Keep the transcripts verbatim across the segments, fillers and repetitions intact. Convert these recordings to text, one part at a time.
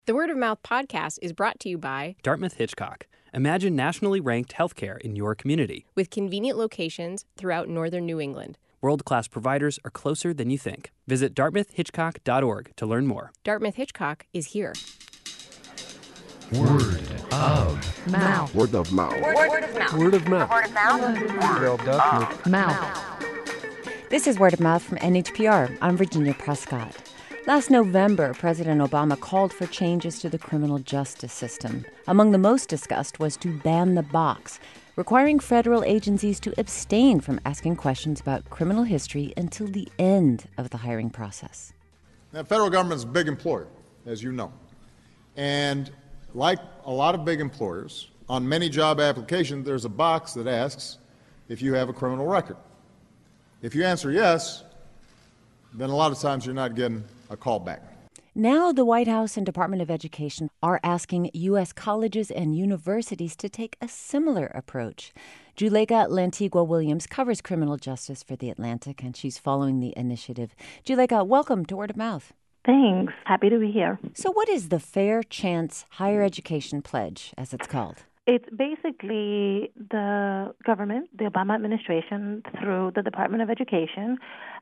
The Word of Mouth podcast is brought to you by Dartmouth Hitchcock. Imagine nationally ranked healthcare in your community. with convenient locations throughout northern New England. World-class providers are closer than you think. Visit dartmouth hitchcock dot org to learn more. Dartmouth Hitchcock is here. Word of Mouth. Word of mouth. Word of mouth. Word of mouth. Word of mouth. Mouth. This is Word of Mouth from N H P R. I'm Virginia Prescott. Last November, President Obama called for changes to the criminal justice system. Among the most discussed was to ban the box, requiring federal agencies to abstain from asking questions about criminal history until the end of the hiring process. The federal government's a big employer, as you know. And like a lot of big employers, on many job applications, there's a box that asks if you have a criminal record. If you answer yes, then a lot of times you're not getting a call back. Now the White House and Department of Education are asking U S colleges and universities to take a similar approach. Juleyka Lantigua-Williams covers criminal justice for The Atlantic, and she's following the initiative. Juleyka, welcome to Word of Mouth. Thanks. Happy to be here. So what is the Fair Chance Higher Education Pledge, as it's called? It's basically the government, the Obama administration, through the Department of Education,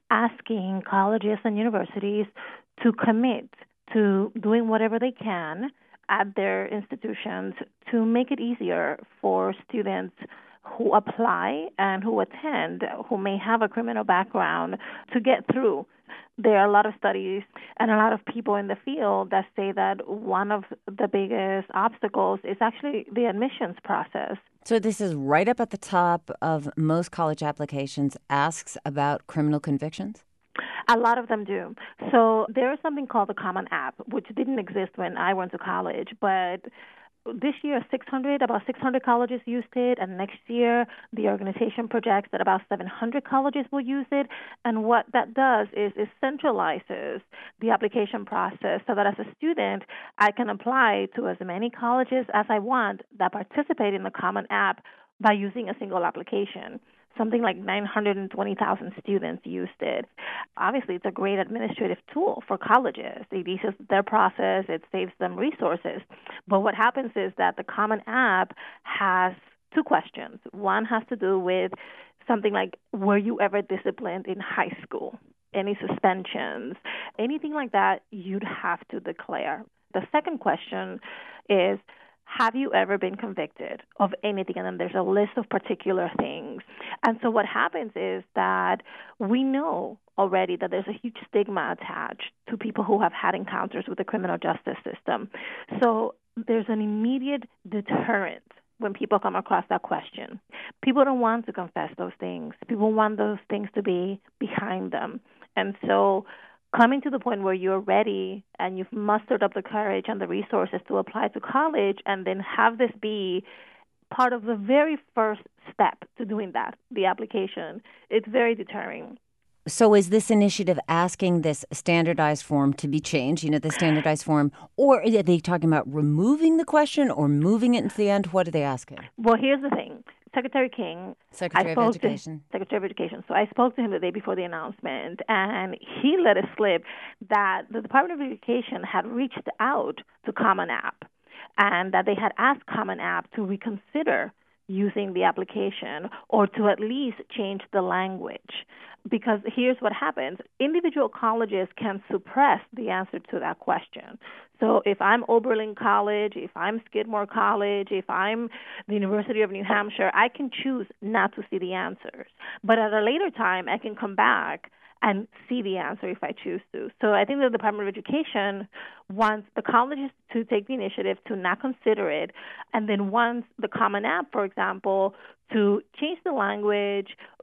asking colleges and universities to commit to doing whatever they can at their institutions to make it easier for students who apply and who attend, who may have a criminal background, to get through. There are a lot of studies and a lot of people in the field that say that one of the biggest obstacles is actually the admissions process. So this is right up at the top of most college applications, asks about criminal convictions? A lot of them do. So there is something called the Common App, which didn't exist when I went to college, but this year, six hundred, about six hundred colleges used it, and next year the organization projects that about seven hundred colleges will use it. And what that does is it centralizes the application process so that as a student, I can apply to as many colleges as I want that participate in the Common App by using a single application. Something like nine hundred twenty thousand students used it. Obviously, it's a great administrative tool for colleges. It eases their process. It saves them resources. But what happens is that the Common App has two questions. One has to do with something like, were you ever disciplined in high school? Any suspensions? Anything like that, you'd have to declare. The second question is, have you ever been convicted of anything? And then there's a list of particular things. And so what happens is that we know already that there's a huge stigma attached to people who have had encounters with the criminal justice system. So there's an immediate deterrent when people come across that question. People don't want to confess those things. People want those things to be behind them. And so coming to the point where you're ready and you've mustered up the courage and the resources to apply to college and then have this be part of the very first step to doing that, the application, it's very deterring. So is this initiative asking this standardized form to be changed, you know, the standardized form, or are they talking about removing the question or moving it into the end? What are they asking? Well, here's the thing. Secretary King, Secretary I of spoke Education. To, Secretary of Education. So I spoke to him the day before the announcement, and he let it slip that the Department of Education had reached out to Common App and that they had asked Common App to reconsider using the application or to at least change the language. Because here's what happens. Individual colleges can suppress the answer to that question. So if I'm Oberlin College, if I'm Skidmore College, if I'm the University of New Hampshire, I can choose not to see the answers. But at a later time, I can come back and see the answer if I choose to. So I think the Department of Education wants the colleges to take the initiative to not consider it, and then wants the Common App, for example, to change the language,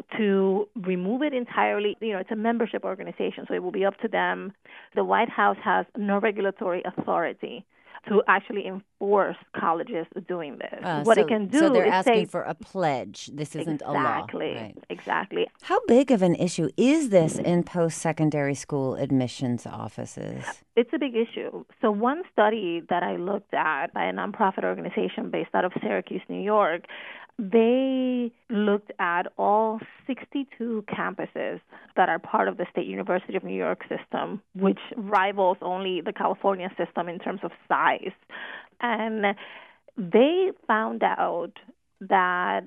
to remove it entirely. You know, it's a membership organization, so it will be up to them. The White House has no regulatory authority to actually enforce colleges doing this. Uh, what so, it can do so they're is asking say, for a pledge. This isn't exactly, a law. Right. Exactly. How big of an issue is this in post-secondary school admissions offices? It's a big issue. So one study that I looked at by a nonprofit organization based out of Syracuse, New York, They looked at all sixty-two campuses that are part of the State University of New York system, which rivals only the California system in terms of size. And they found out that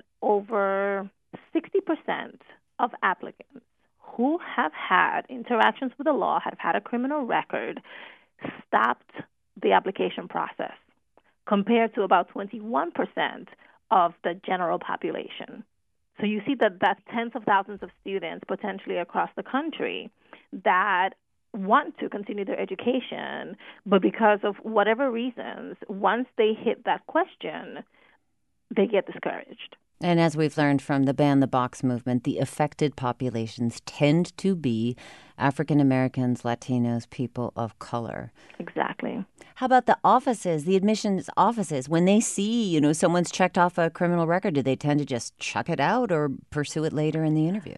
over sixty percent of applicants who have had interactions with the law, have had a criminal record, stopped the application process, compared to about twenty-one percent of the general population. So you see that that's tens of thousands of students potentially across the country that want to continue their education, but because of whatever reasons, once they hit that question, they get discouraged. And as we've learned from the Ban the Box movement, the affected populations tend to be African Americans, Latinos, people of color. Exactly. How about the offices, the admissions offices? When they see, you know, someone's checked off a criminal record, do they tend to just chuck it out or pursue it later in the interview?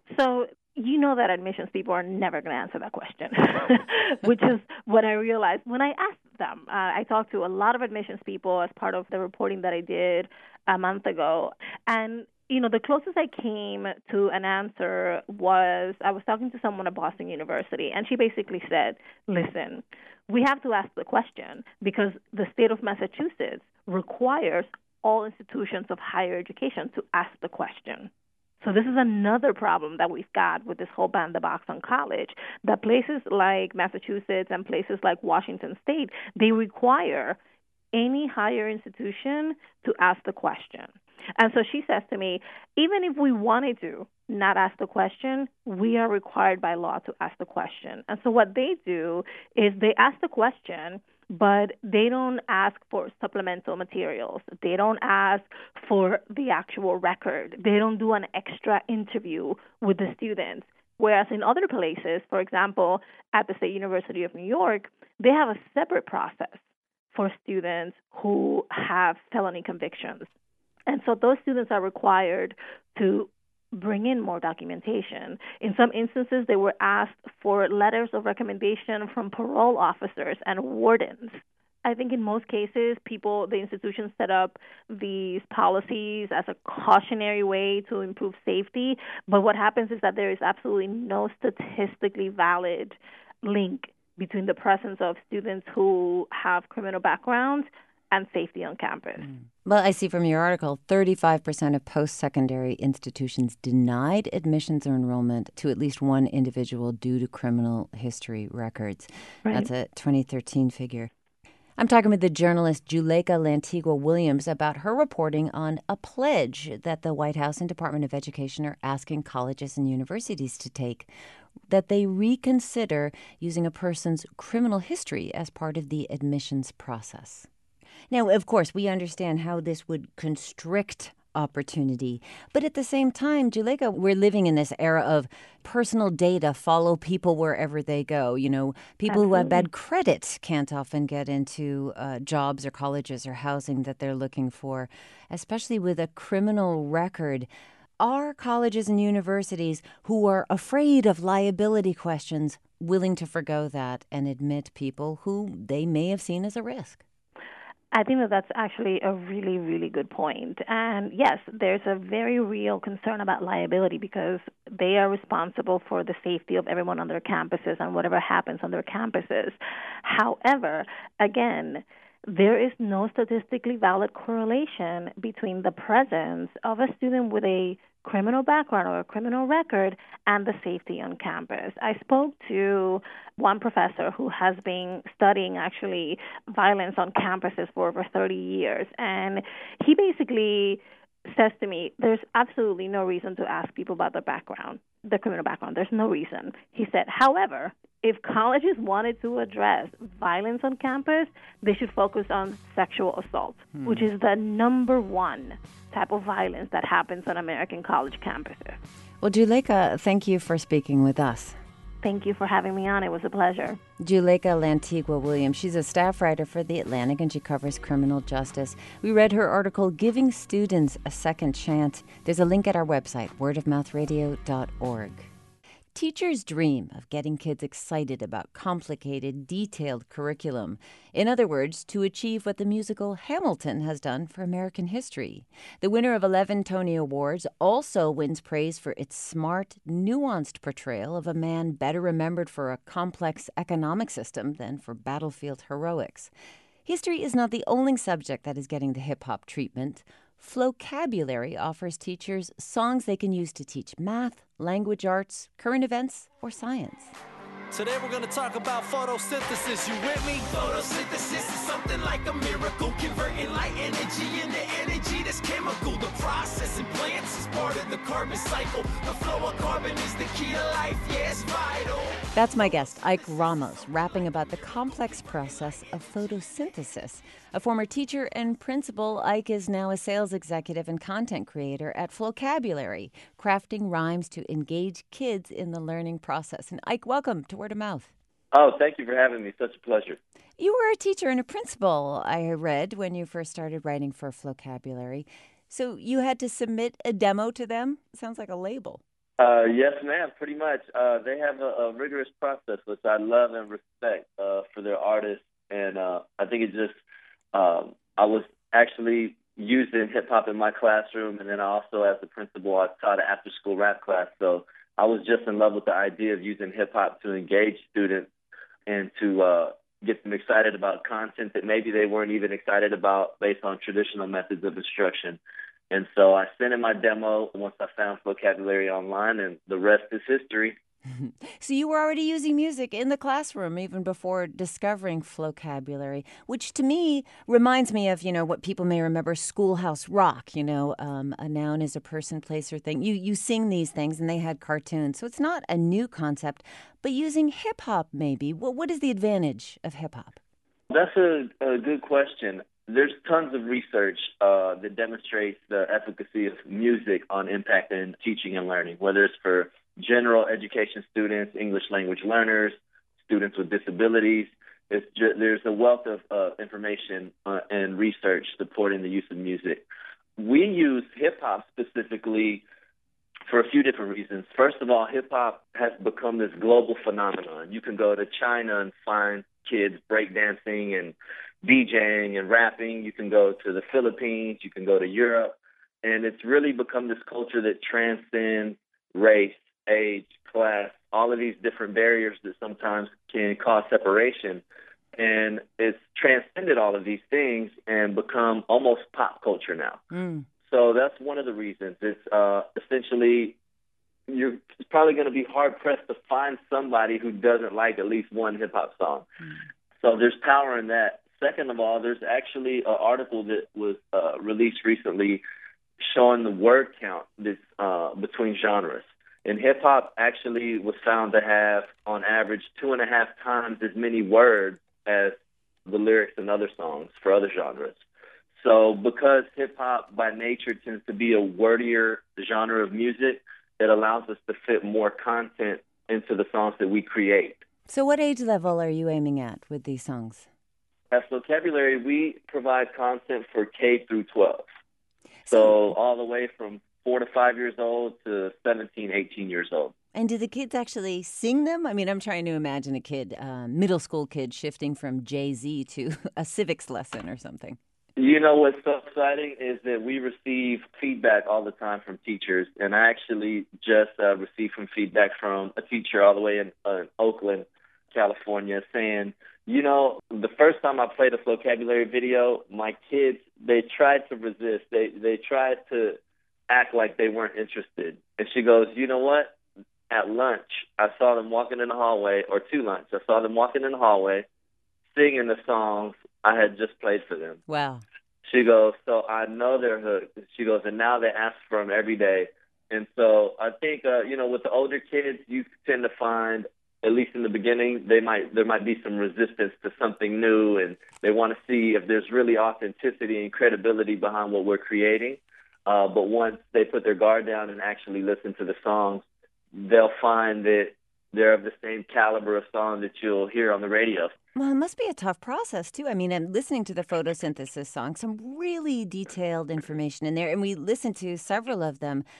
So you know that admissions people are never going to answer that question, which is what I realized when I asked them. Uh, I talked to a lot of admissions people as part of the reporting that I did a month ago. And, you know, the closest I came to an answer was I was talking to someone at Boston University, and she basically said, listen, we have to ask the question because the state of Massachusetts requires all institutions of higher education to ask the question. So this is another problem that we've got with this whole ban the box on college, that places like Massachusetts and places like Washington State, they require any higher institution to ask the question. And so she says to me, even if we wanted to not ask the question, we are required by law to ask the question. And so what they do is they ask the question, but they don't ask for supplemental materials. They don't ask for the actual record. They don't do an extra interview with the students. Whereas in other places, for example, at the State University of New York, they have a separate process for students who have felony convictions. And so those students are required to bring in more documentation. In some instances, they were asked for letters of recommendation from parole officers and wardens. I think in most cases, people, the institutions set up these policies as a cautionary way to improve safety. But what happens is that there is absolutely no statistically valid link between the presence of students who have criminal backgrounds and safety on campus. Mm. Well, I see from your article, thirty-five percent of post-secondary institutions denied admissions or enrollment to at least one individual due to criminal history records. Right. That's a twenty thirteen figure. I'm talking with the journalist Juleyka Lantigua Williams about her reporting on a pledge that the White House and Department of Education are asking colleges and universities to take, that they reconsider using a person's criminal history as part of the admissions process. Now, of course, we understand how this would constrict opportunity. But at the same time, Juleyka, we're living in this era of personal data follow people wherever they go. You know, people Absolutely. Who have bad credit can't often get into uh, jobs or colleges or housing that they're looking for, especially with a criminal record. Are colleges and universities who are afraid of liability questions willing to forgo that and admit people who they may have seen as a risk? I think that that's actually a really, really good point. And yes, there's a very real concern about liability because they are responsible for the safety of everyone on their campuses and whatever happens on their campuses. However, again, there is no statistically valid correlation between the presence of a student with a criminal background or a criminal record and the safety on campus. I spoke to one professor who has been studying actually violence on campuses for over thirty years, and he basically says to me, there's absolutely no reason to ask people about their background, their criminal background. There's no reason. He said, however, if colleges wanted to address violence on campus, they should focus on sexual assault, hmm. which is the number one type of violence that happens on American college campuses. Well, Juleyka, thank you for speaking with us. Thank you for having me on. It was a pleasure. Juleyka Lantigua Williams. She's a staff writer for The Atlantic, and she covers criminal justice. We read her article, Giving Students a Second Chance. There's a link at our website, word of mouth radio dot org. Teachers dream of getting kids excited about complicated, detailed curriculum. In other words, to achieve what the musical Hamilton has done for American history. The winner of eleven Tony Awards also wins praise for its smart, nuanced portrayal of a man better remembered for a complex economic system than for battlefield heroics. History is not the only subject that is getting the hip-hop treatment. Flocabulary offers teachers songs they can use to teach math, language arts, current events, or science. Today we're going to talk about photosynthesis. You with me? Photosynthesis is something like a miracle, converting light energy into energy that's chemical. The process in plants is part of the carbon cycle. The flow of carbon is the key to life. Yeah, it's vital. That's my guest, Ike Ramos, rapping about the complex process of photosynthesis. A former teacher and principal, Ike is now a sales executive and content creator at Flocabulary, crafting rhymes to engage kids in the learning process. And Ike, welcome to Word of Mouth. Oh, thank you for having me. Such a pleasure. You were a teacher and a principal, I read, when you first started writing for Flocabulary. So you had to submit a demo to them? Sounds like a label. Uh, yes, ma'am, pretty much. Uh, they have a, a rigorous process, which I love and respect uh, for their artists. And uh, I think it just, um, I was actually using hip-hop in my classroom, and then I also, as the principal, I taught an after-school rap class. So I was just in love with the idea of using hip-hop to engage students and to uh, get them excited about content that maybe they weren't even excited about based on traditional methods of instruction. And so I sent in my demo once I found Flocabulary online, and the rest is history. So you were already using music in the classroom even before discovering Flocabulary, which to me reminds me of, you know, what people may remember Schoolhouse Rock. You know, um, a noun is a person, place, or thing. You you sing these things, and they had cartoons. So it's not a new concept, but using hip-hop maybe. What, what is the advantage of hip-hop? That's a, a good question. There's tons of research uh, that demonstrates the efficacy of music on impacting teaching and learning, whether it's for general education students, English language learners, students with disabilities. It's ju- there's a wealth of uh, information uh, and research supporting the use of music. We use hip-hop specifically for a few different reasons. First of all, hip-hop has become this global phenomenon. You can go to China and find kids breakdancing and DJing and rapping. You can go to the Philippines. You can go to Europe. And it's really become this culture that transcends race, age, class, all of these different barriers that sometimes can cause separation. And it's transcended all of these things and become almost pop culture now. Mm. So that's one of the reasons. It's uh, essentially, you're it's probably going to be hard-pressed to find somebody who doesn't like at least one hip-hop song. Mm. So there's power in that. Second of all, there's actually an article that was uh, released recently showing the word count that's, uh, between genres. And hip-hop actually was found to have, on average, two and a half times as many words as the lyrics in other songs for other genres. So because hip-hop by nature tends to be a wordier genre of music, it allows us to fit more content into the songs that we create. So what age level are you aiming at with these songs? At Flocabulary, we provide content for K through twelve. So all the way from four to five years old to seventeen, eighteen years old. And do the kids actually sing them? I mean, I'm trying to imagine a kid, uh, middle school kid, shifting from Jay-Z to a civics lesson or something. You know what's so exciting is that we receive feedback all the time from teachers. And I actually just uh, received some feedback from a teacher all the way in, uh, in Oakland, California, saying, you know, the first time I played a Flocabulary video, my kids, they tried to resist. They they tried to act like they weren't interested. And she goes, you know what? At lunch, I saw them walking in the hallway, or to lunch, I saw them walking in the hallway, singing the songs I had just played for them. Wow. She goes, so I know they're hooked. She goes, and now they ask for them every day. And so I think, uh, you know, with the older kids, you tend to find, at least in the beginning, they might there might be some resistance to something new, and they want to see if there's really authenticity and credibility behind what we're creating. Uh, but once they put their guard down and actually listen to the songs, they'll find that they're of the same caliber of song that you'll hear on the radio. Well, it must be a tough process, too. I mean, I'm listening to the photosynthesis song, some really detailed information in there, and we listened to several of them.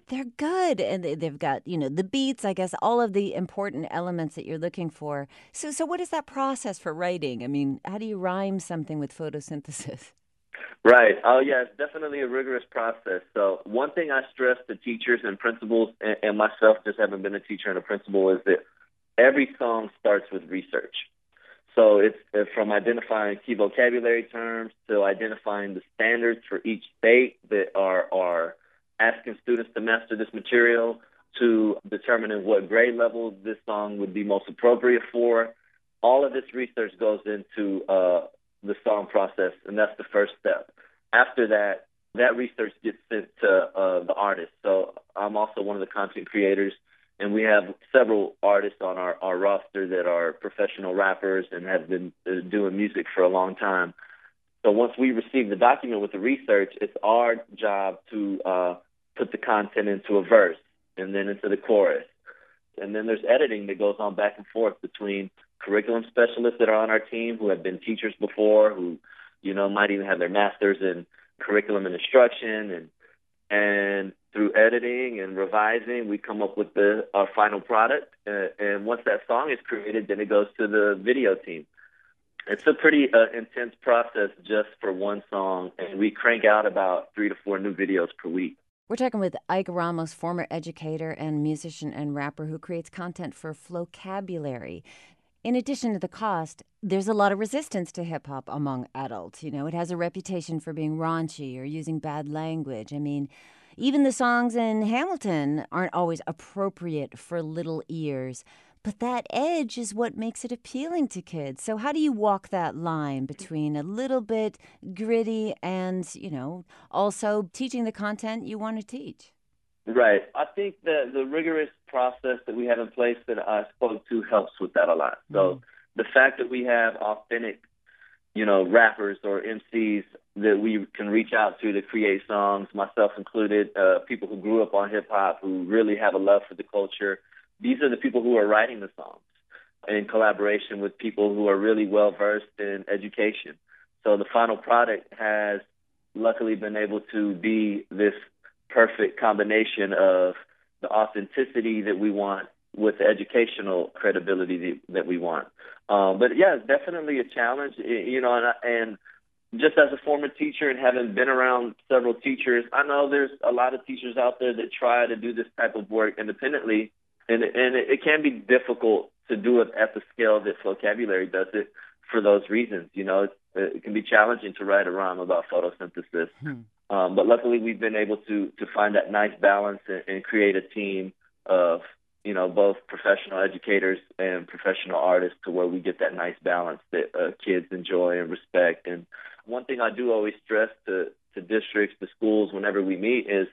They're good, and they- they've got, you know, the beats, I guess, all of the important elements that you're looking for. So, so what is that process for writing? I mean, how do you rhyme something with photosynthesis? Right. Oh, yeah, it's definitely a rigorous process. So one thing I stress to teachers and principals, and, and myself just having been a teacher and a principal, is that every song starts with research. So it's uh, from identifying key vocabulary terms to identifying the standards for each state that are, are asking students to master this material, to determining what grade level this song would be most appropriate for. All of this research goes into uh, the song process, and that's the first step. After that, that research gets sent to uh, the artist. So I'm also one of the content creators, and we have several artists on our, our roster that are professional rappers and have been uh, doing music for a long time. So once we receive the document with the research, it's our job to uh, put the content into a verse and then into the chorus. And then there's editing that goes on back and forth between curriculum specialists that are on our team who have been teachers before, who, you know, might even have their master's in curriculum and instruction. And and through editing and revising, we come up with the our final product. Uh, and once that song is created, then it goes to the video team. It's a pretty uh, intense process just for one song, and we crank out about three to four new videos per week. We're talking with Ike Ramos, former educator and musician and rapper who creates content for Flocabulary. In addition to the cost, there's a lot of resistance to hip-hop among adults. You know, it has a reputation for being raunchy or using bad language. I mean, even the songs in Hamilton aren't always appropriate for little ears. But that edge is what makes it appealing to kids. So how do you walk that line between a little bit gritty and, you know, also teaching the content you want to teach? Right. I think that the rigorous process that we have in place that I spoke to helps with that a lot. So mm. the fact that we have authentic, you know, rappers or M Cs that we can reach out to to create songs, myself included, uh, people who grew up on hip-hop, who really have a love for the culture. These are the people who are writing the songs in collaboration with people who are really well-versed in education. So the final product has luckily been able to be this perfect combination of the authenticity that we want with the educational credibility that we want. Um, but, yeah, it's definitely a challenge, you know, and, and just as a former teacher and having been around several teachers, I know there's a lot of teachers out there that try to do this type of work independently. And, and it, it can be difficult to do it at the scale that Flocabulary does it for those reasons. You know, it, it can be challenging to write a rhyme about photosynthesis. Hmm. Um, but luckily we've been able to to find that nice balance and, and create a team of, you know, both professional educators and professional artists to where we get that nice balance that uh, kids enjoy and respect. And one thing I do always stress to, to districts, to schools, whenever we meet is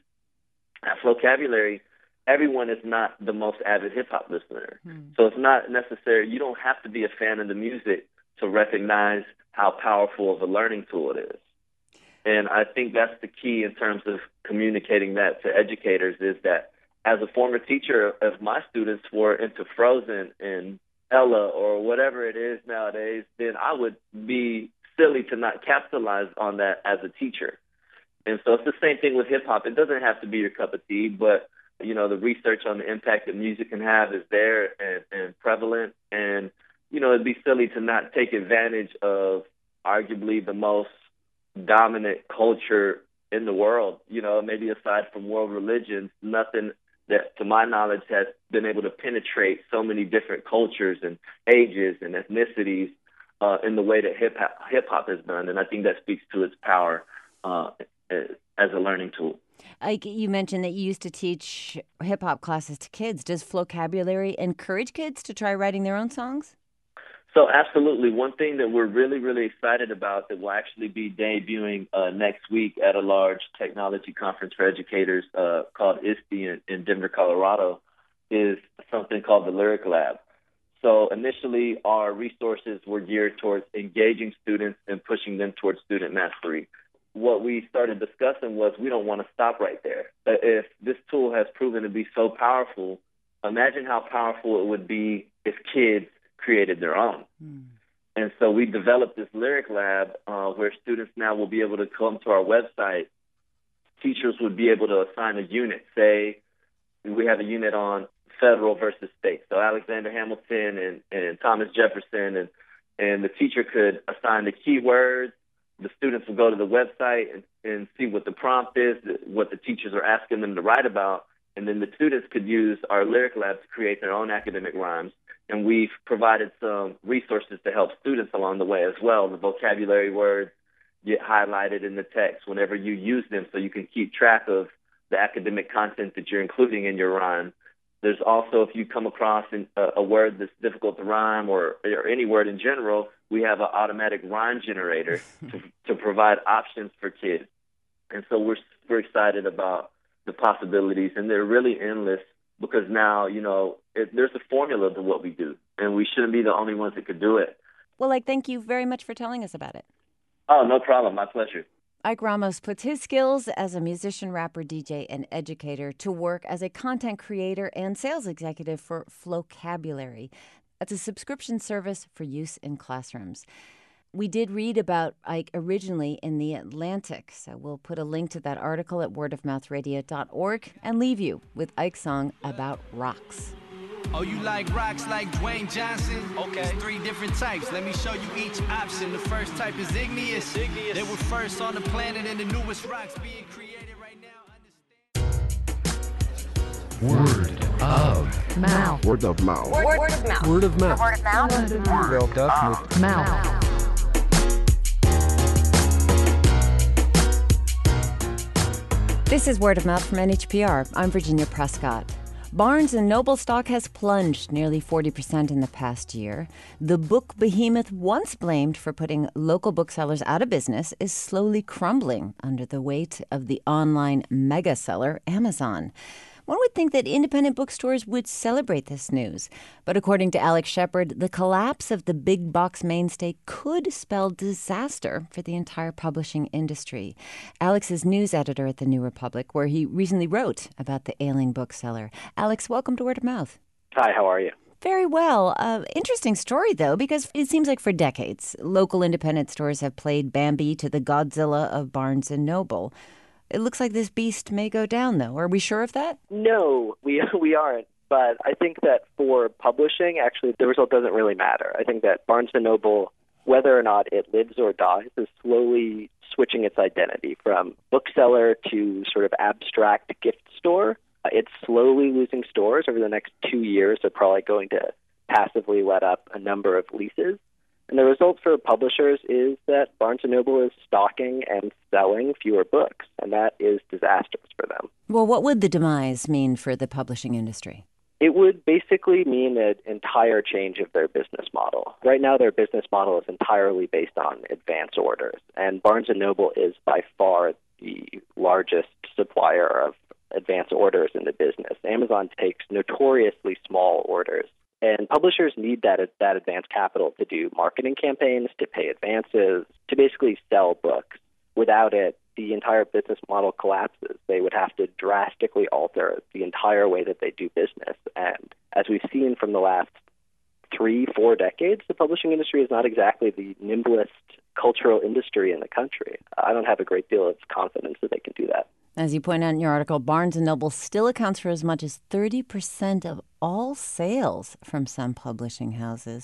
at Flocabulary, everyone is not the most avid hip-hop listener. Hmm. So it's not necessary. You don't have to be a fan of the music to recognize how powerful of a learning tool it is. And I think that's the key in terms of communicating that to educators, is that as a former teacher, if my students were into Frozen and Ella or whatever it is nowadays, then I would be silly to not capitalize on that as a teacher. And so it's the same thing with hip-hop. It doesn't have to be your cup of tea, but you know, the research on the impact that music can have is there and, and prevalent. And, you know, it'd be silly to not take advantage of arguably the most dominant culture in the world. You know, maybe aside from world religions, nothing that, to my knowledge, has been able to penetrate so many different cultures and ages and ethnicities uh, in the way that hip-hop, hip-hop has done. And I think that speaks to its power uh, as a learning tool. Ike, you mentioned that you used to teach hip-hop classes to kids. Does Flocabulary encourage kids to try writing their own songs? So absolutely. One thing that we're really, really excited about that will actually be debuting uh, next week at a large technology conference for educators uh, called I S T E in, in Denver, Colorado, is something called the Lyric Lab. So initially, our resources were geared towards engaging students and pushing them towards student mastery. What we started discussing was we don't want to stop right there. If this tool has proven to be so powerful, imagine how powerful it would be if kids created their own. Mm. And so we developed this Lyric Lab uh, where students now will be able to come to our website, teachers would be able to assign a unit. Say we have a unit on federal versus state. So Alexander Hamilton and, and Thomas Jefferson, and, and the teacher could assign the keywords. The students would go to the website and, and see what the prompt is, what the teachers are asking them to write about, and then the students could use our Lyric Lab to create their own academic rhymes. And we've provided some resources to help students along the way as well. The vocabulary words get highlighted in the text whenever you use them, so you can keep track of the academic content that you're including in your rhyme. There's also, if you come across a, a word that's difficult to rhyme, or, or any word in general, we have an automatic rhyme generator to, to provide options for kids. And so we're super excited about the possibilities, and they're really endless, because now, you know, it, there's a formula to what we do, and we shouldn't be the only ones that could do it. Well, Ike, thank you very much for telling us about it. Oh, no problem. My pleasure. Ike Ramos puts his skills as a musician, rapper, D J, and educator to work as a content creator and sales executive for Flocabulary. That's a subscription service for use in classrooms. We did read about Ike originally in The Atlantic, so we'll put a link to that article at word of mouth radio dot org and leave you with Ike's song about rocks. Oh, you like rocks like Dwayne Johnson? Okay. There's three different types. Let me show you each option. The first type is igneous. igneous. They were first on the planet, and the newest rocks being created right now. Understand? Word of mouth. Word of mouth. Word, word of mouth. Word of mouth. Word of mouth. Word of mouth. Word of mouth. This is Word of Mouth from N H P R. I'm Virginia Prescott. Barnes and Noble stock has plunged nearly forty percent in the past year. The book behemoth once blamed for putting local booksellers out of business is slowly crumbling under the weight of the online mega seller Amazon. One would think that independent bookstores would celebrate this news. But according to Alex Shepard, the collapse of the big box mainstay could spell disaster for the entire publishing industry. Alex is news editor at The New Republic, where he recently wrote about the ailing bookseller. Alex, welcome to Word of Mouth. Hi, how are you? Very well. Uh, interesting story, though, because it seems like for decades, local independent stores have played Bambi to the Godzilla of Barnes and Noble. It looks like this beast may go down, though. Are we sure of that? No, we we aren't. But I think that for publishing, actually, the result doesn't really matter. I think that Barnes and Noble, whether or not it lives or dies, is slowly switching its identity from bookseller to sort of abstract gift store. It's slowly losing stores. Over the next two years, they're probably going to passively let up a number of leases. And the result for publishers is that Barnes and Noble is stocking and selling fewer books, and that is disastrous for them. Well, what would the demise mean for the publishing industry? It would basically mean an entire change of their business model. Right now, their business model is entirely based on advance orders, and Barnes and Noble is by far the largest supplier of advance orders in the business. Amazon takes notoriously small orders. And publishers need that that advance capital to do marketing campaigns, to pay advances, to basically sell books. Without it, the entire business model collapses. They would have to drastically alter the entire way that they do business. And as we've seen from the last three, four decades, the publishing industry is not exactly the nimblest cultural industry in the country. I don't have a great deal of confidence that they can do that. As you point out in your article, Barnes and Noble still accounts for as much as thirty percent of all sales from some publishing houses.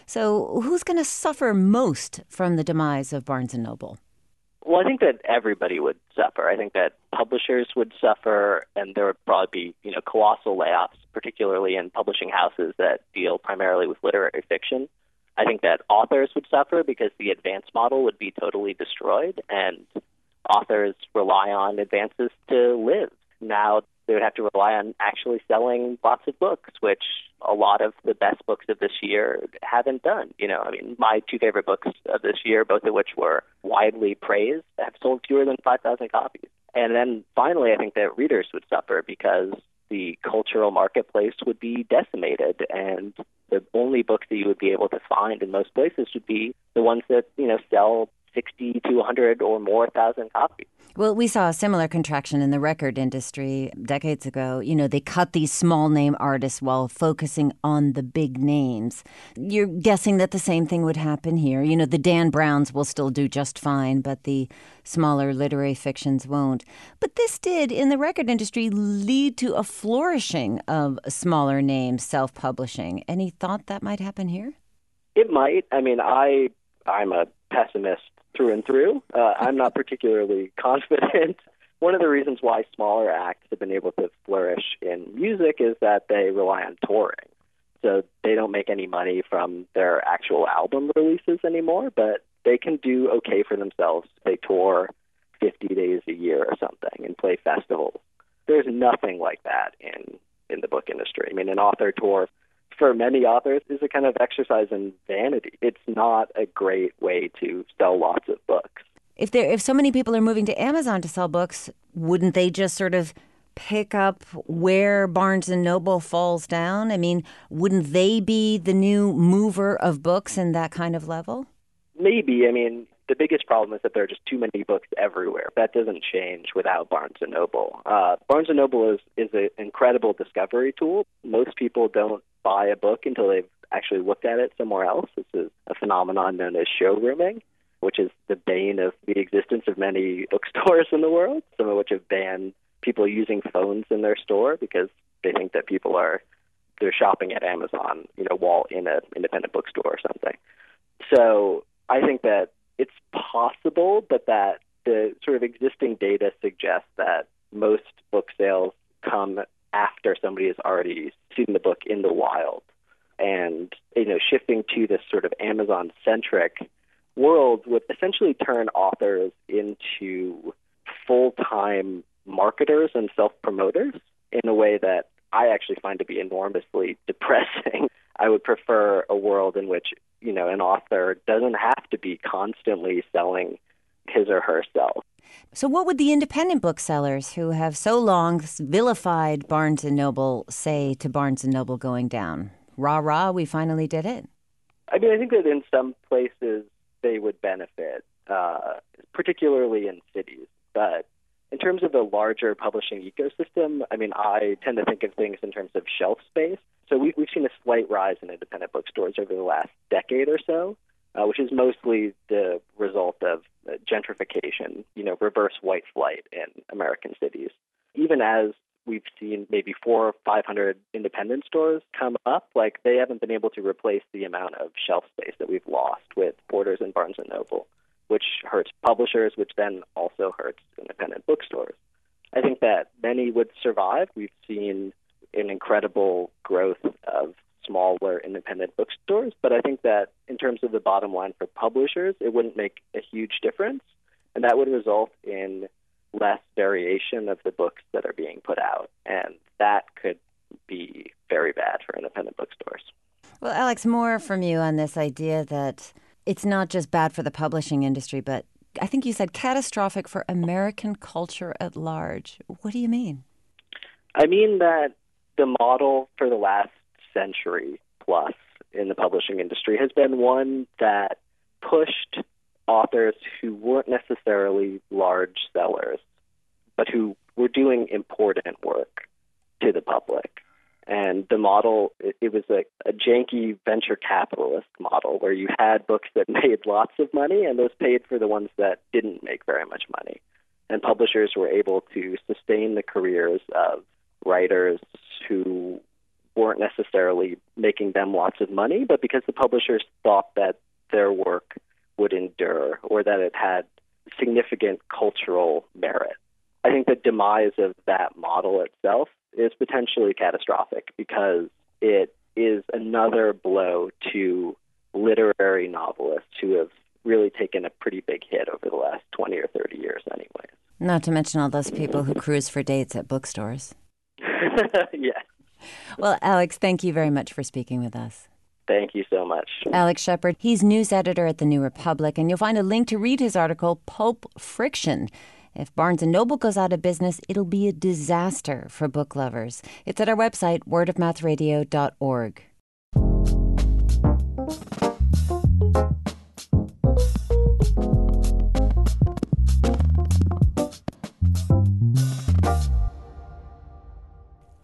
So who's going to suffer most from the demise of Barnes and Noble? Well, I think that everybody would suffer. I think that publishers would suffer, and there would probably be, you know, colossal layoffs, particularly in publishing houses that deal primarily with literary fiction. I think that authors would suffer because the advance model would be totally destroyed, and authors rely on advances to live. Now they would have to rely on actually selling lots of books, which a lot of the best books of this year haven't done. You know, I mean, my two favorite books of this year, both of which were widely praised, have sold fewer than five thousand copies. And then finally, I think that readers would suffer because the cultural marketplace would be decimated, and the only books that you would be able to find in most places would be the ones that, you know, sell sixty to one hundred or more thousand copies. Well, we saw a similar contraction in the record industry decades ago. You know, they cut these small name artists while focusing on the big names. You're guessing that the same thing would happen here. You know, the Dan Browns will still do just fine, but the smaller literary fictions won't. But this did, in the record industry, lead to a flourishing of smaller names self-publishing. Any thought that might happen here? It might. I mean, I, I'm a pessimist through and through. Uh, I'm not particularly confident. One of the reasons why smaller acts have been able to flourish in music is that they rely on touring. So they don't make any money from their actual album releases anymore, but they can do okay for themselves. They tour fifty days a year or something and play festivals. There's nothing like that in, in the book industry. I mean, an author tour for many authors is a kind of exercise in vanity. It's not a great way to sell lots of books. If there, if so many people are moving to Amazon to sell books, wouldn't they just sort of pick up where Barnes and Noble falls down? I mean, wouldn't they be the new mover of books in that kind of level? Maybe. I mean, the biggest problem is that there are just too many books everywhere. That doesn't change without Barnes and Noble. Uh, Barnes and Noble is, is an incredible discovery tool. Most people don't buy a book until they've actually looked at it somewhere else. This is a phenomenon known as showrooming, which is the bane of the existence of many bookstores in the world, some of which have banned people using phones in their store because they think that people are they're shopping at Amazon, you know, while in an independent bookstore or something. So I think that it's possible, but that the sort of existing data suggests that most book sales come after somebody has already seen the book in the wild. And, you know, shifting to this sort of Amazon-centric world would essentially turn authors into full-time marketers and self-promoters in a way that I actually find to be enormously depressing. I would prefer a world in which, you know, an author doesn't have to be constantly selling his or herself. So what would the independent booksellers who have so long vilified Barnes and Noble say to Barnes and Noble going down? Rah, rah, we finally did it. I mean, I think that in some places they would benefit, uh, particularly in cities. But in terms of the larger publishing ecosystem, I mean, I tend to think of things in terms of shelf space. So we, we've seen a slight rise in independent bookstores over the last decade or so, uh, which is mostly the result of uh, gentrification, you know, reverse white flight in American cities. Even as we've seen maybe four or five hundred independent stores come up, like they haven't been able to replace the amount of shelf space that we've lost with Borders and Barnes and Noble, which hurts publishers, which then also hurts independent bookstores. I think that many would survive. We've seen an incredible growth of smaller independent bookstores, but I think that in terms of the bottom line for publishers, it wouldn't make a huge difference, and that would result in less variation of the books that are being put out, and that could be very bad for independent bookstores. Well, Alex, more from you on this idea that it's not just bad for the publishing industry, but I think you said catastrophic for American culture at large. What do you mean? I mean that the model for the last century plus in the publishing industry has been one that pushed authors who weren't necessarily large sellers, but who were doing important work to the public. And the model, it, it was a, a janky venture capitalist model where you had books that made lots of money and those paid for the ones that didn't make very much money. And publishers were able to sustain the careers of writers who weren't necessarily making them lots of money, but because the publishers thought that their work would endure or that it had significant cultural merit. I think the demise of that model itself is potentially catastrophic because it is another blow to literary novelists who have really taken a pretty big hit over the last twenty or thirty years anyways. Not to mention all those people who cruise for dates at bookstores. Yes. Well, Alex, thank you very much for speaking with us. Thank you so much. Alex Shepard, he's news editor at The New Republic, and you'll find a link to read his article, Pulp Friction. If Barnes and Noble goes out of business, it'll be a disaster for book lovers. It's at our website, word of mouth radio dot org.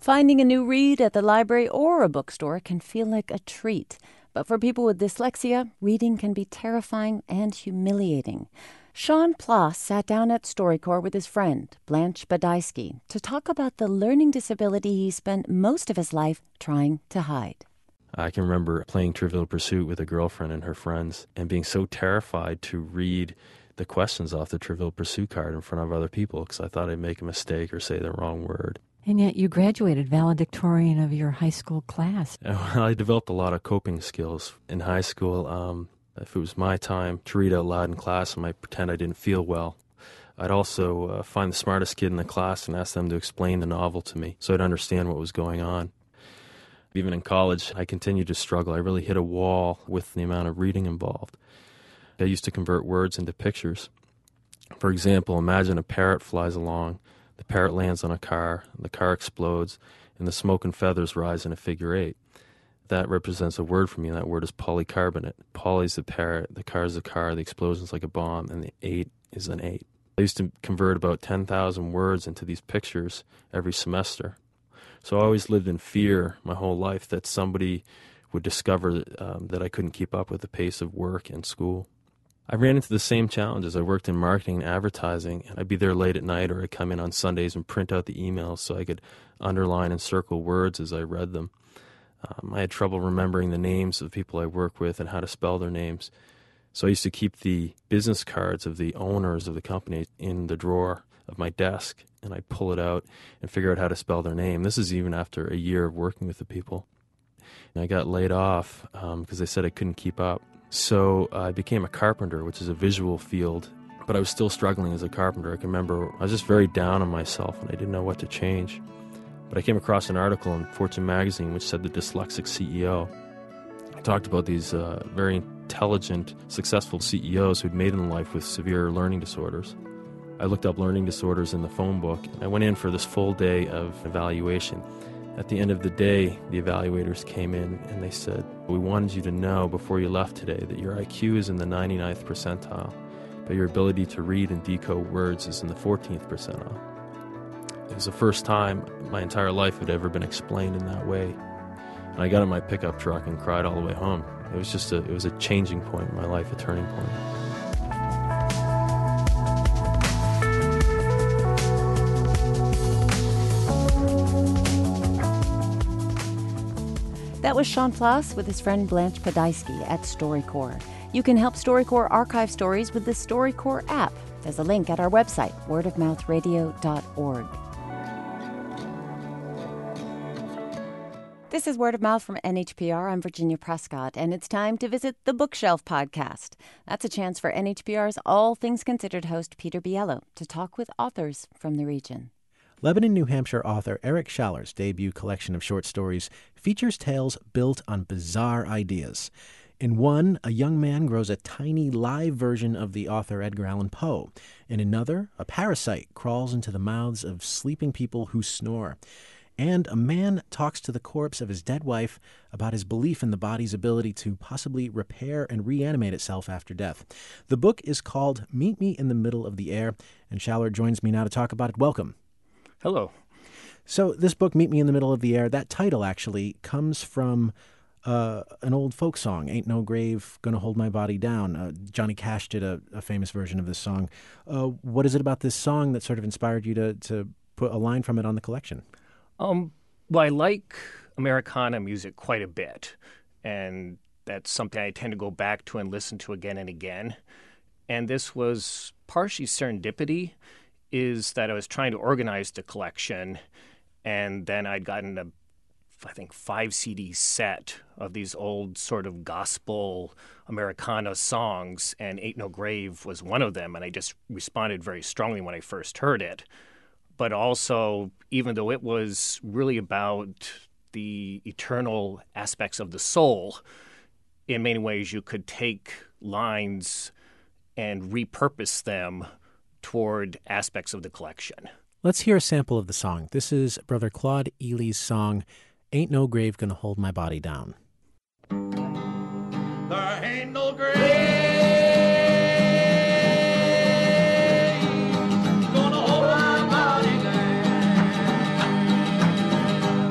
Finding a new read at the library or a bookstore can feel like a treat. But for people with dyslexia, reading can be terrifying and humiliating. Sean Ploss sat down at StoryCorps with his friend, Blanche Badaisky, to talk about the learning disability he spent most of his life trying to hide. I can remember playing Trivial Pursuit with a girlfriend and her friends and being so terrified to read the questions off the Trivial Pursuit card in front of other people because I thought I'd make a mistake or say the wrong word. And yet you graduated valedictorian of your high school class. Well, I developed a lot of coping skills in high school. Um, if it was my time to read out loud in class, I might pretend I didn't feel well. I'd also uh, find the smartest kid in the class and ask them to explain the novel to me so I'd understand what was going on. Even in college, I continued to struggle. I really hit a wall with the amount of reading involved. I used to convert words into pictures. For example, imagine a parrot flies along. The parrot lands on a car, the car explodes, and the smoke and feathers rise in a figure eight. That represents a word for me, and that word is polycarbonate. Poly's the parrot, the car's the car, the explosion's like a bomb, and the eight is an eight. I used to convert about ten thousand words into these pictures every semester. So I always lived in fear my whole life that somebody would discover um, that I couldn't keep up with the pace of work and school. I ran into the same challenges. I worked in marketing and advertising, and I'd be there late at night, or I'd come in on Sundays and print out the emails so I could underline and circle words as I read them. Um, I had trouble remembering the names of the people I work with and how to spell their names. So I used to keep the business cards of the owners of the company in the drawer of my desk, and I'd pull it out and figure out how to spell their name. This is even after a year of working with the people. And I got laid off um, because they said I couldn't keep up. So uh, I became a carpenter, which is a visual field, but I was still struggling as a carpenter. I can remember I was just very down on myself, and I didn't know what to change. But I came across an article in Fortune magazine which said the dyslexic C E O. It talked about these uh, very intelligent, successful C E Os who'd made it in life with severe learning disorders. I looked up learning disorders in the phone book, and I went in for this full day of evaluation. At the end of the day, the evaluators came in and they said, "We wanted you to know before you left today that your I Q is in the ninety-ninth percentile, but your ability to read and decode words is in the fourteenth percentile." It was the first time my entire life had ever been explained in that way. And I got in my pickup truck and cried all the way home. It was just a, it was a changing point in my life, a turning point. That was Sean Ploss with his friend Blanche Badaisky at StoryCorps. You can help StoryCorps archive stories with the StoryCorps app. There's a link at our website, word of mouth radio dot org. This is Word of Mouth from N H P R. I'm Virginia Prescott, and it's time to visit the Bookshelf podcast. That's a chance for N H P R's All Things Considered host Peter Biello to talk with authors from the region. Lebanon, New Hampshire author Eric Schaller's debut collection of short stories features tales built on bizarre ideas. In one, a young man grows a tiny live version of the author Edgar Allan Poe. In another, a parasite crawls into the mouths of sleeping people who snore. And a man talks to the corpse of his dead wife about his belief in the body's ability to possibly repair and reanimate itself after death. The book is called Meet Me in the Middle of the Air, and Schaller joins me now to talk about it. Welcome. Hello. So this book, Meet Me in the Middle of the Air, that title actually comes from uh, an old folk song, Ain't No Grave Gonna Hold My Body Down. Uh, Johnny Cash did a, a famous version of this song. Uh, what is it about this song that sort of inspired you to, to put a line from it on the collection? Um, well, I like Americana music quite a bit, and that's something I tend to go back to and listen to again and again. And this was partially serendipity, is that I was trying to organize the collection, and then I'd gotten a, I think, five C D set of these old sort of gospel Americana songs, and Ain't No Grave was one of them, and I just responded very strongly when I first heard it. But also, even though it was really about the eternal aspects of the soul, in many ways you could take lines and repurpose them toward aspects of the collection. Let's hear a sample of the song. This is Brother Claude Ely's song, Ain't No Grave Gonna Hold My Body Down. There ain't no grave gonna hold my body down.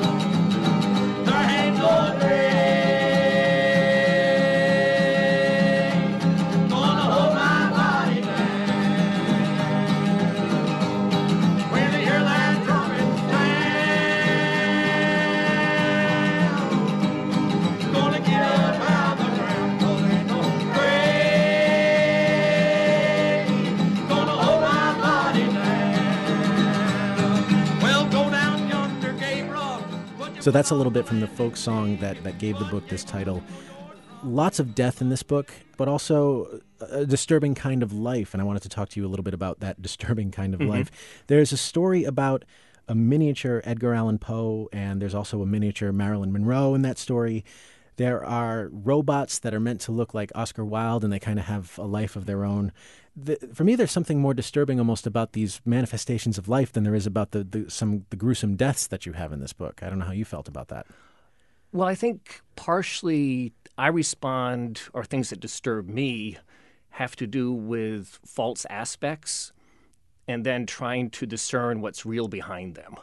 So that's a little bit from the folk song that, that gave the book this title. Lots of death in this book, but also a disturbing kind of life. And I wanted to talk to you a little bit about that disturbing kind of mm-hmm. life. There's a story about a miniature Edgar Allan Poe, and there's also a miniature Marilyn Monroe in that story. There are robots that are meant to look like Oscar Wilde, and they kind of have a life of their own. The, for me, there's something more disturbing almost about these manifestations of life than there is about the, the some the gruesome deaths that you have in this book. I don't know how you felt about that. Well, I think partially I respond, or things that disturb me have to do with false aspects and then trying to discern what's real behind them.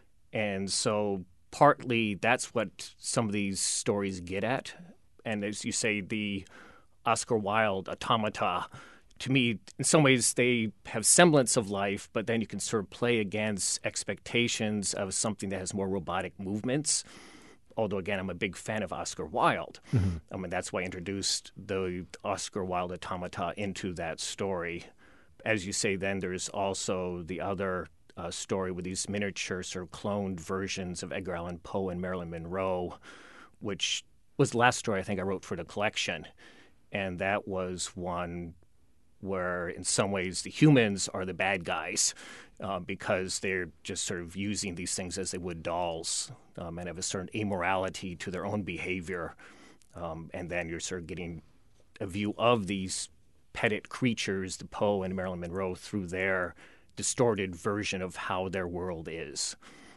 And so partly that's what some of these stories get at. And as you say, the Oscar Wilde automata, to me, in some ways, they have semblance of life, but then you can sort of play against expectations of something that has more robotic movements. Although, again, I'm a big fan of Oscar Wilde. Mm-hmm. I mean, that's why I introduced the Oscar Wilde automata into that story. As you say, then there's also the other uh, story with these miniature sort of cloned versions of Edgar Allan Poe and Marilyn Monroe, which was the last story I think I wrote for the collection. And that was one where in some ways the humans are the bad guys uh, because they're just sort of using these things as they would dolls um, and have a certain amorality to their own behavior. Um, and then you're sort of getting a view of these petted creatures, the Poe and Marilyn Monroe, through their distorted version of how their world is.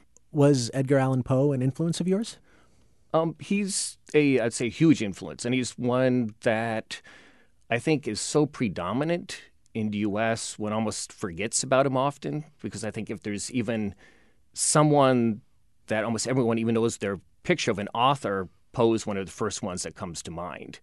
Was Edgar Allan Poe an influence of yours? Um, he's a, I'd say, huge influence, and he's one that I think is so predominant in the U S one almost forgets about him often, because I think if there's even someone that almost everyone even knows their picture of an author, Poe is one of the first ones that comes to mind.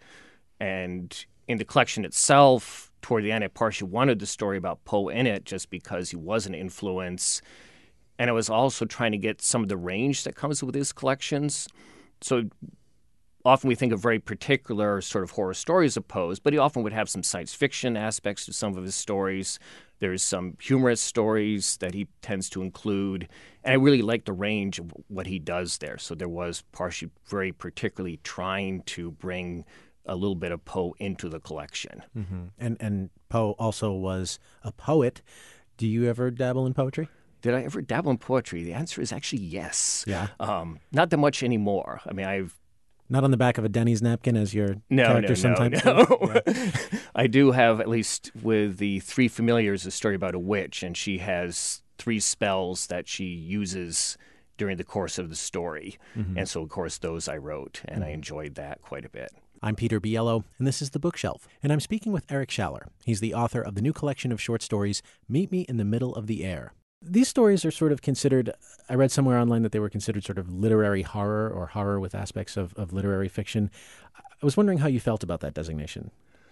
And in the collection itself, toward the end, I partially wanted the story about Poe in it just because he was an influence. And I was also trying to get some of the range that comes with his collections. So often we think of very particular sort of horror stories of Poe's, but he often would have some science fiction aspects to some of his stories. There's some humorous stories that he tends to include. And I really like the range of what he does there. So there was partially very particularly trying to bring a little bit of Poe into the collection. Mm-hmm. And and Poe also was a poet. Do you ever dabble in poetry? Did I ever dabble in poetry? The answer is actually yes. Yeah. Um, not that much anymore. I mean, I've Not on the back of a Denny's napkin as your no, character no, sometimes no, no. Yeah. I do have, at least with the Three Familiars, a story about a witch, and she has three spells that she uses during the course of the story. Mm-hmm. And so, of course, those I wrote, and mm-hmm. I enjoyed that quite a bit. I'm Peter Biello, and this is The Bookshelf, and I'm speaking with Eric Schaller. He's the author of the new collection of short stories, Meet Me in the Middle of the Air. These stories are sort of considered, I read somewhere online that they were considered sort of literary horror or horror with aspects of, of literary fiction. I was wondering how you felt about that designation.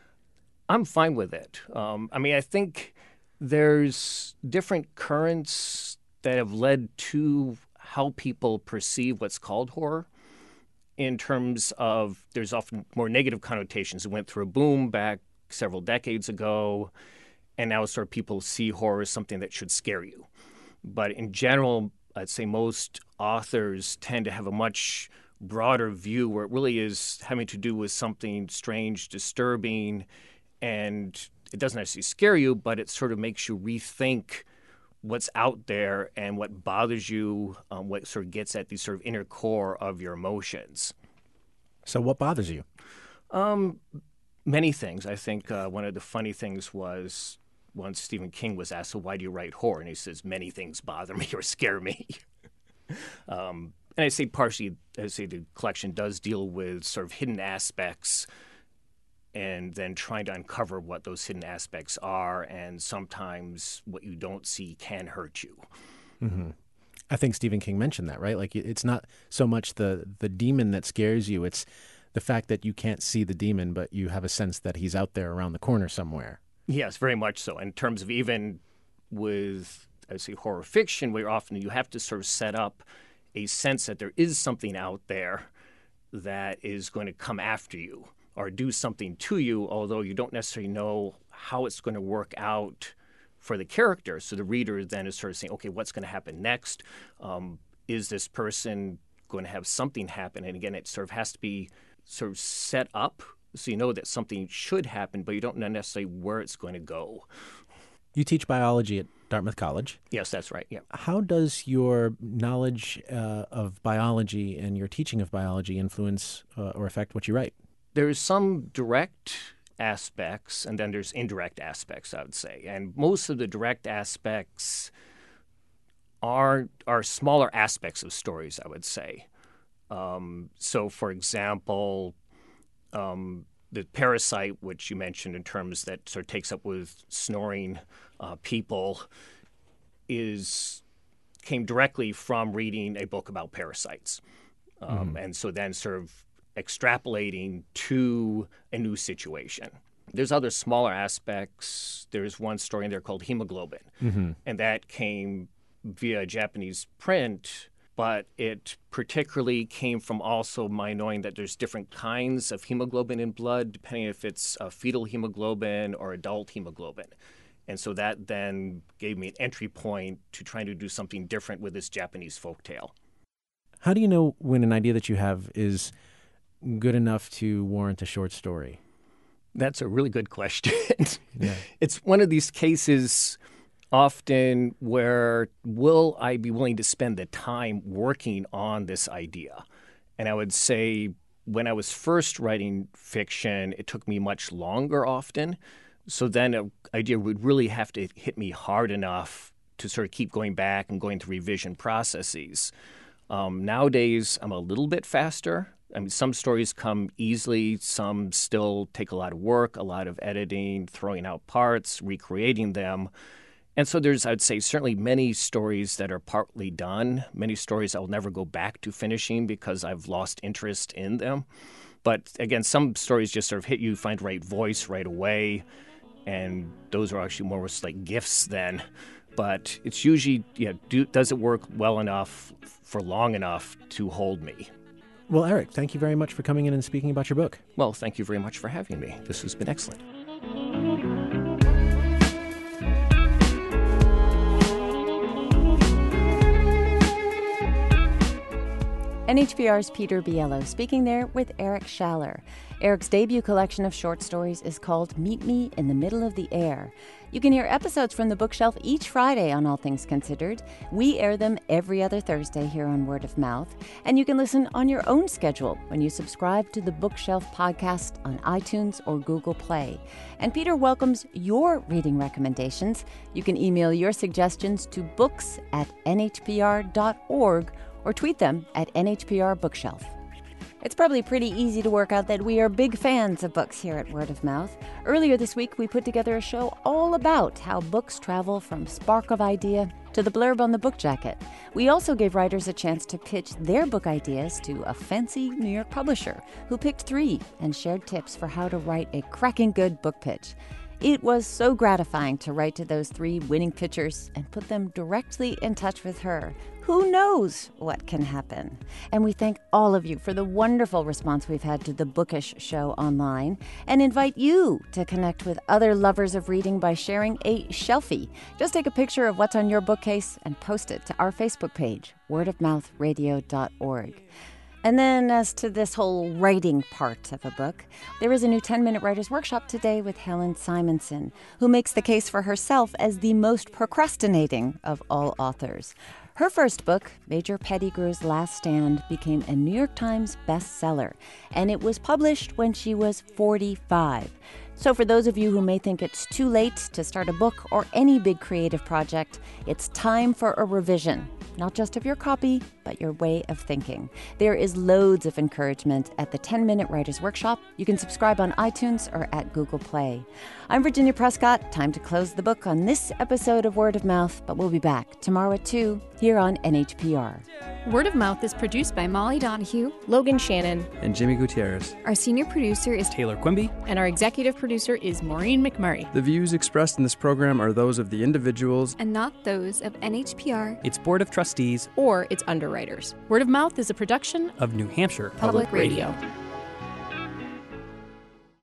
I'm fine with it. Um, I mean, I think there's different currents that have led to how people perceive what's called horror. In terms of, there's often more negative connotations. It went through a boom back several decades ago, and now sort of people see horror as something that should scare you. But in general, I'd say most authors tend to have a much broader view where it really is having to do with something strange, disturbing, and it doesn't necessarily scare you, but it sort of makes you rethink what's out there and what bothers you, um, what sort of gets at the sort of inner core of your emotions. So what bothers you? Um, many things. I think uh, one of the funny things was once Stephen King was asked, so why do you write horror? And he says, many things bother me or scare me. um, and I say partially, I say the collection does deal with sort of hidden aspects and then trying to uncover what those hidden aspects are, and sometimes what you don't see can hurt you. Mm-hmm. I think Stephen King mentioned that, right? Like, it's not so much the, the demon that scares you, it's the fact that you can't see the demon, but you have a sense that he's out there around the corner somewhere. Yes, very much so. In terms of even with, I say, horror fiction, where often you have to sort of set up a sense that there is something out there that is going to come after you or do something to you, although you don't necessarily know how it's going to work out for the character. So the reader then is sort of saying, okay, what's going to happen next? Um, is this person going to have something happen. And again, it sort of has to be sort of set up so you know that something should happen, but you don't know necessarily where it's going to go. You teach biology at Dartmouth College. Yes, that's right, yeah. How does your knowledge uh, of biology and your teaching of biology influence uh, or affect what you write? There's some direct aspects, and then there's indirect aspects, I would say. And most of the direct aspects are are smaller aspects of stories, I would say. Um, so, for example, um, the parasite, which you mentioned in terms that sort of takes up with snoring uh, people, is came directly from reading a book about parasites. Um, mm-hmm. And so then sort of extrapolating to a new situation. There's other smaller aspects. There's one story in there called Hemoglobin, mm-hmm. and that came via Japanese print, but it particularly came from also my knowing that there's different kinds of hemoglobin in blood, depending if it's a fetal hemoglobin or adult hemoglobin. And so that then gave me an entry point to trying to do something different with this Japanese folktale. How do you know when an idea that you have is good enough to warrant a short story? That's a really good question. Yeah. It's one of these cases often where will I be willing to spend the time working on this idea? And I would say when I was first writing fiction, it took me much longer often. So then an idea would really have to hit me hard enough to sort of keep going back and going through revision processes. Um, nowadays, I'm a little bit faster. I mean, some stories come easily. Some still take a lot of work, a lot of editing, throwing out parts, recreating them. And so there's, I'd say, certainly many stories that are partly done, many stories I'll never go back to finishing because I've lost interest in them. But again, some stories just sort of hit you, find the right voice right away, and those are actually more like gifts then. But it's usually, yeah, do, does it work well enough for long enough to hold me? Well, Eric, thank you very much for coming in and speaking about your book. Well, thank you very much for having me. This has been excellent. N H P R's Peter Biello speaking there with Eric Schaller. Eric's debut collection of short stories is called Meet Me in the Middle of the Air. You can hear episodes from the bookshelf each Friday on All Things Considered. We air them every other Thursday here on Word of Mouth. And you can listen on your own schedule when you subscribe to the Bookshelf podcast on iTunes or Google Play. And Peter welcomes your reading recommendations. You can email your suggestions to books at n h p r dot org or tweet them at N H P R Bookshelf. It's probably pretty easy to work out that we are big fans of books here at Word of Mouth. Earlier this week, we put together a show all about how books travel from spark of idea to the blurb on the book jacket. We also gave writers a chance to pitch their book ideas to a fancy New York publisher who picked three and shared tips for how to write a cracking good book pitch. It was so gratifying to write to those three winning pitchers and put them directly in touch with her. Who knows what can happen? And we thank all of you for the wonderful response we've had to the Bookish show online and invite you to connect with other lovers of reading by sharing a shelfie. Just take a picture of what's on your bookcase and post it to our Facebook page, word of mouth radio dot org. And then as to this whole writing part of a book, there is a new ten-minute writer's workshop today with Helen Simonson, who makes the case for herself as the most procrastinating of all authors. Her first book, Major Pettigrew's Last Stand, became a New York Times bestseller, and it was published when she was forty-five. So for those of you who may think it's too late to start a book or any big creative project, it's time for a revision, not just of your copy, but your way of thinking. There is loads of encouragement at the ten-minute Writers Workshop. You can subscribe on iTunes or at Google Play. I'm Virginia Prescott. Time to close the book on this episode of Word of Mouth, but we'll be back tomorrow at two here on N H P R. Word of Mouth is produced by Molly Donahue, Logan Shannon, and Jimmy Gutierrez. Our senior producer is Taylor Quimby, and our executive producer is Maureen McMurray. The views expressed in this program are those of the individuals and not those of N H P R, its Board of Trustees, or its underwriters. Word of Mouth is a production of New Hampshire Public, Public Radio. Radio.